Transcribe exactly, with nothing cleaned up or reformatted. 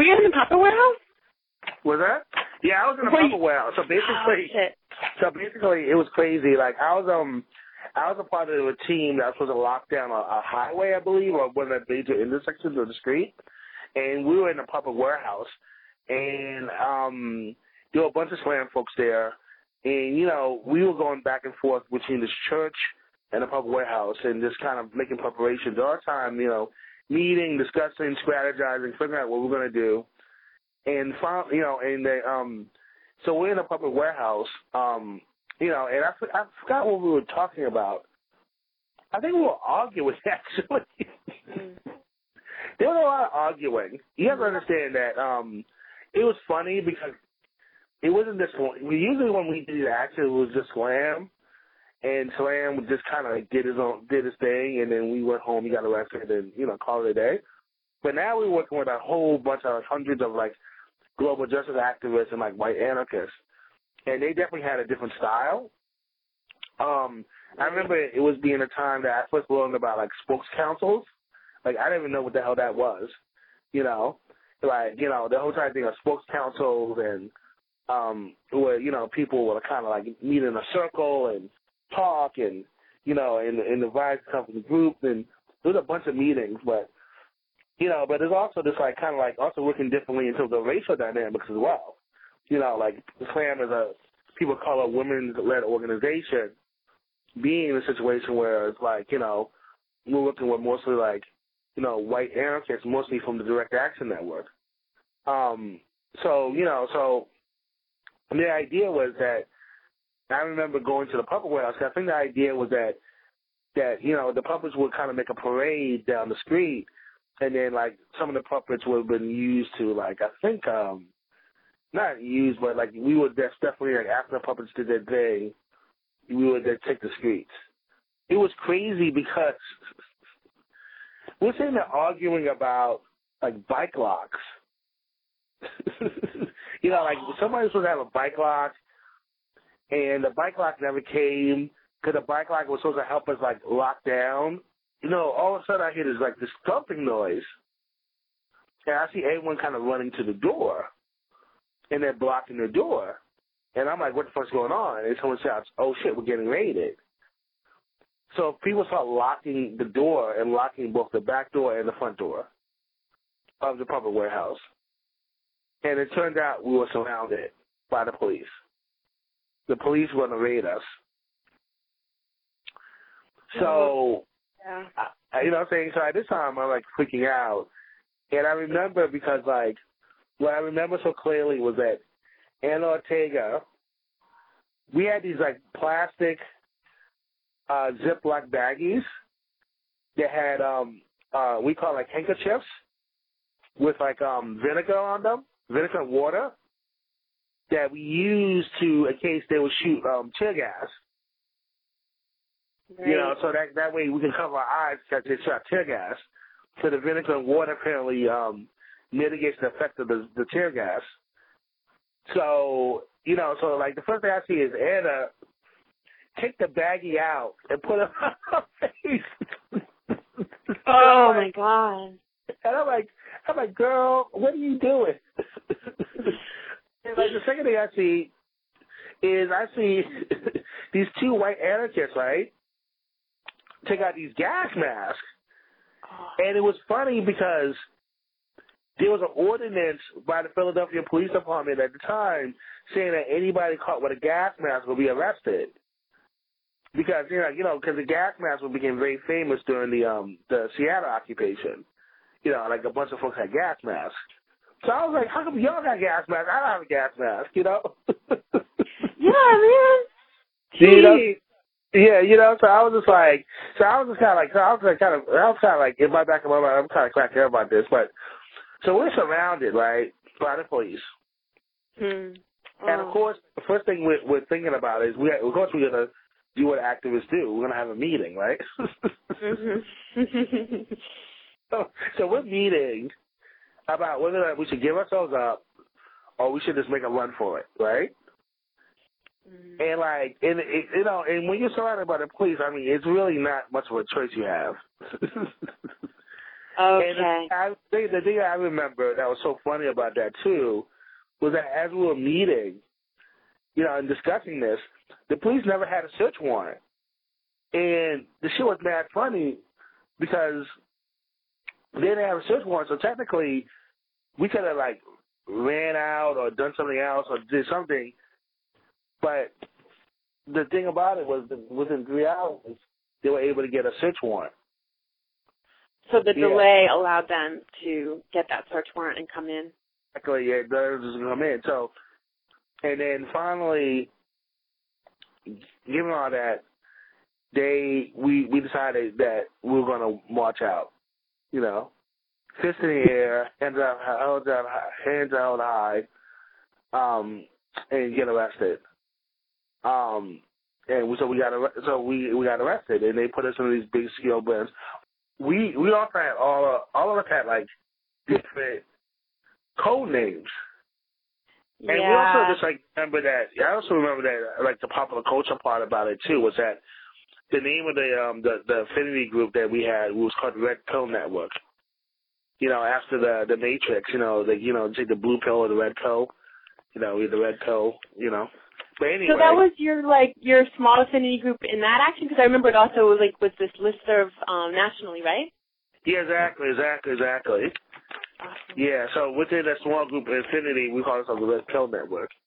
you in the puppet warehouse? Was that? Yeah, I was in the Were puppet you... warehouse. So basically, oh, shit. so basically, it was crazy. Like I was um, I was a part of a team that was supposed to lock down a, a highway, I believe, or one of the major intersections of the street, and we were in the puppet warehouse, and um, there were a bunch of slam folks there, and you know, we were going back and forth between this church and the puppet warehouse, and just kind of making preparations all the time, you know, meeting, discussing, strategizing, figuring out what we're gonna do. And, finally, you know, and they, um, so we're in a puppet warehouse, um, you know, and I, I forgot what we were talking about. I think we were arguing, actually. Mm. There was a lot of arguing. You have to understand that um, it was funny because it wasn't just, usually when we did action, it was just Slam, and Slam would just kind of like did his own, did his thing, and then we went home, he got arrested, and, you know, called it a day. But now we're working with a whole bunch of, like, hundreds of, like, global justice activists and like white anarchists, and they definitely had a different style. Um, I remember it was being a time that I first learned about like spokes councils. Like I didn't even know what the hell that was, you know. Like you know the whole time thing of spokes councils and um, where you know people would kind of like meet in a circle and talk and you know in in the various company groups, and there was a bunch of meetings, but. You know, but there's also this, like, kind of, like, also working differently into the racial dynamics as well. You know, like, SLAM is a, people call a women's-led organization, being in a situation where it's like, you know, we're working with mostly, like, you know, white anarchists, mostly from the Direct Action Network. Um, so, you know, so the idea was that, I remember going to the puppet warehouse, I think the idea was that, that, you know, the puppets would kind of make a parade down the street. And then, like, some of the puppets would have been used to, like, I think, um, not used, but, like, we would just definitely, like, after the puppets did their thing, we would then take the streets. It was crazy because we're sitting there arguing about, like, bike locks. You know, like, somebody was supposed to have a bike lock, and the bike lock never came because the bike lock was supposed to help us, like, lock down. You know, all of a sudden I hear this, like, this thumping noise, and I see everyone kind of running to the door, and they're blocking the door. And I'm like, what the fuck's going on? And someone shouts, oh, shit, we're getting raided. So people start locking the door and locking both the back door and the front door of the puppet warehouse. And it turned out we were surrounded by the police. The police were going to raid us. So... Yeah. I, you know what I'm saying? So at this time, I'm, like, freaking out. And I remember because, like, what I remember so clearly was that Anna Ortega, we had these, like, plastic uh, Ziploc baggies that had, um, uh, we call, like, handkerchiefs with, like, um, vinegar on them, vinegar and water, that we used to, in case they would shoot um, tear gas. Right. You know, so that that way we can cover our eyes because they shot tear gas. So the vinegar and water apparently um, mitigates the effect of the, the tear gas. So, you know, so like the first thing I see is Anna take the baggie out and put it on her face. Oh, my God. And I'm like, I'm like, girl, what are you doing? And like the second thing I see is I see these two white anarchists, right? Take out these gas masks. And it was funny because there was an ordinance by the Philadelphia Police Department at the time saying that anybody caught with a gas mask will be arrested. Because, you know, you know, because the gas mask became very famous during the um the Seattle occupation. You know, like a bunch of folks had gas masks. So I was like, how come y'all got gas masks? I don't have a gas mask, you know? Yeah, man. You know? Yeah, you know, so I was just like, so I was just kind of like, so I was like kind of, I was kind of like, in my back of my mind, I'm kind of cracking up about this, but, so we're surrounded, right, by the police. Hmm. Oh. And of course, the first thing we're, we're thinking about is, we, of course, we're going to do what activists do. We're going to have a meeting, right? Mm-hmm. so, so we're meeting about whether we should give ourselves up or we should just make a run for it, right? Mm-hmm. And like, and it, you know, and when you're surrounded by the police, I mean, it's really not much of a choice you have. Okay. And the, I, the, the thing I remember that was so funny about that, too, was that as we were meeting, you know, and discussing this, the police never had a search warrant. And the shit was mad funny because they didn't have a search warrant, so technically we could have, like, ran out or done something else or did something. But the thing about it was that within three hours, they were able to get a search warrant. So the Yeah. delay allowed them to get that search warrant and come in. Exactly, yeah, they're just come in. So, and then finally, given all that, they we we decided that we were gonna march out. You know, fist in the air, hands out, hands out, hands out high, um, and get arrested. Um, and we, so we got so we we got arrested, and they put us in these big scale bins. We we also had all all of us had like different code names. And yeah. we also just like remember that. I also remember that like the popular culture part about it too was that the name of the um the, the affinity group that we had was called Red Pill Network. You know, after the the Matrix, you know, the you know, take the blue pill or the red pill. You know, the red pill. You know. But anyway. So that was your like your small affinity group in that action, because I remember it also was like with this listserv um, nationally, right? Yeah, exactly, exactly, exactly. Awesome. Yeah, so within that small group of affinity, we call ourselves the Red Pill Network.